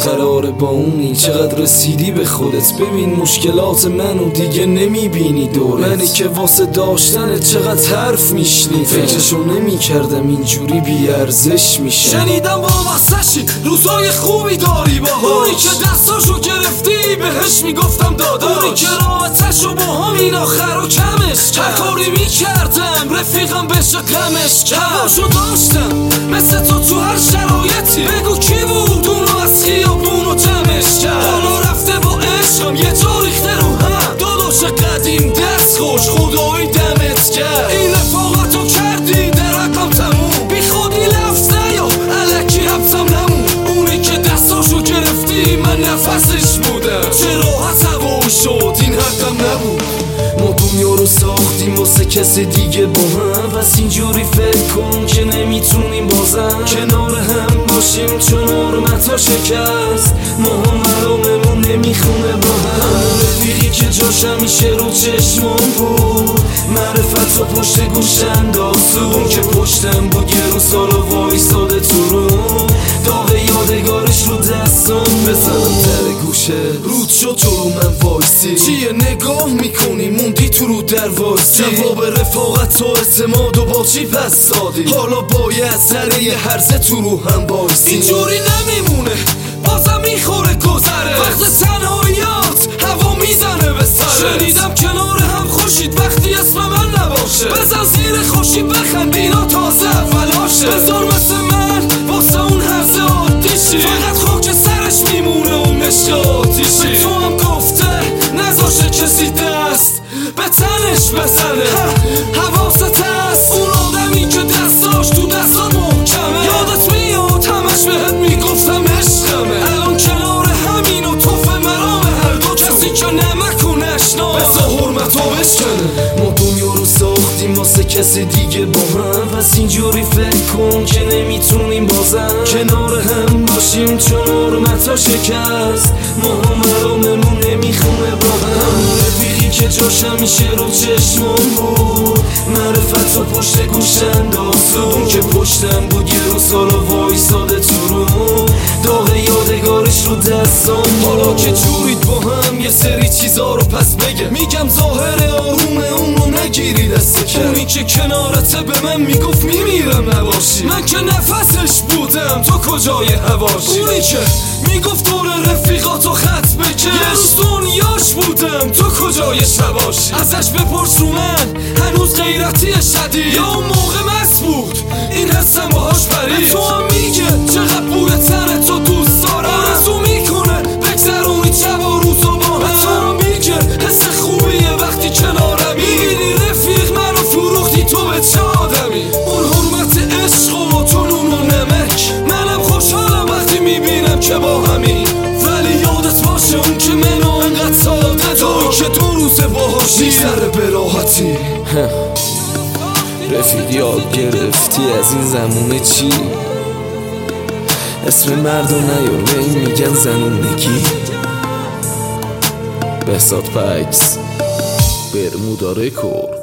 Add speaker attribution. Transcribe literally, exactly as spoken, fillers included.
Speaker 1: قراره با اونی چقدر رسیدی به خودت، ببین مشکلات منو دیگه نمیبینی دورت، منی که واسه داشتن چقدر حرف میشنیدم، فکرشو نمیکردم اینجوری بیارزش میشه.
Speaker 2: شنیدم وابستشی روزای خوبی داری باهاش، اونی که دستاشو گرفتی بهش میگفتم داداش، اونی که رابطه‌شو با همین آخر و کمش کرد، هر کاری میکردم رفیقم بشه غمش کرد، هواشو داشتم مثل تو تو هر شرایطی، بگو کی بود اونو از خیابونو جمعش کرد، حالا رفته با عشقم یه جا ریخته رو هم، داداش قدیم دست خوش خدایی دمت کرد، این رفاقتو کردی در حقم تموم، بی خودی لفظ نیا الکی حبسم نمون، اونی که دستاشو گرفتی من نفسش بودم، چه راحت هوایی شد این حقم نبود.
Speaker 1: ما دنیا رو ساختیم واسه کسی دیگه با هم، بس اینجوری فکر کن که نمیتونیم بازم کنار هم باشیم چون حرمتا شکست، ما هم مراممون نمیخونه با هم، رفیقی که جاش همیشه رو چشمون بود، معرفت رو پشت گوش انداختون، اون که پشتم بود یه روز سالا وایساده تو رو، داغ یادگارش رو دستم بزنم در گوشه، رود شد جلو من وایسی، چیه نگاه میکنی موندی تو رو در وایسی، جواب رفاقت و اعتماد و با چی پس دادی، حالا باید سر یه هرزه تو رو هم بایسی،
Speaker 2: اینجوری نمیمونه بازم میخوره گذره، وقت تنهاییات هوا میزنه به سره، شنیدم کنار هم خوشید وقتی اسم من نباشه، بزن زیر خوشی بخند اینا تازه اولاشه، بذار مثل من واسه اون هرزه آتیشی، فقط خاک سرش میمونه اون عشق آتیشی، به تو هم گفته نذاشه کسی دست به تنش بزنه، حواست هست اون آدمی که دستاش تو دستات محکمه، یادت میاد همش بهت میگفتم عشقمه، الان کنار همین و توف مرام هر دو، کسی که نمکو نشنا بسا حرمتو بشکنه.
Speaker 1: ما دنیا رو ساختیم واسه کسی دیگه با هم، پس اینجوری فکر کن که نمیتونیم بازم کنار هم باشیم چون حرمتا شکست، ما هم مراممون نمیخونه با هم، رفیقی که جاش همیشه رو چشمون بود، معرفت رو پشت گوش انداختون، اون که پشتم بود یه روز سالا وایساده تو رو، داغ یادگارش رو دستم، حالا که جورید با هم یه سری چیزا رو پس بگه، میگم ظاهر آرومه اون رو نگیری دست کرد، اونی که کنارته به من میگفت میمیرم نباشی، من که نفسش بودم تو کجای هواشی، اونی که میگفت دور رفیقاتو خط بکش، یه روز دنیاش بودم تو کجای شباشی، ازش بپرس رو من هنوز غیرتی شدید یا اون موقع مست بود این حسم باهاش پرید، تو هم میگه چقدر بوی تن تو دوست دارم، آرزو میکنه بگذرونی شب و روزو با هم، تو هم میگه حس خوبیه وقتی کنارمی، میبینی رفیق منو فروختی تو به چه آدمی، اون حرمت عشق و تو نون و نمک، منم خوشحالم وقتی میبینم که با همین، ولی یادت باشه اون که منو انقدر ساده داری که دو روزه باهاش میگذره به راحتی. رفیق یاد گرفتی از این زمونه چی؟ اسم مردو نیار به این میگن زنونگی. بهزاد پکس برمودا رکورد.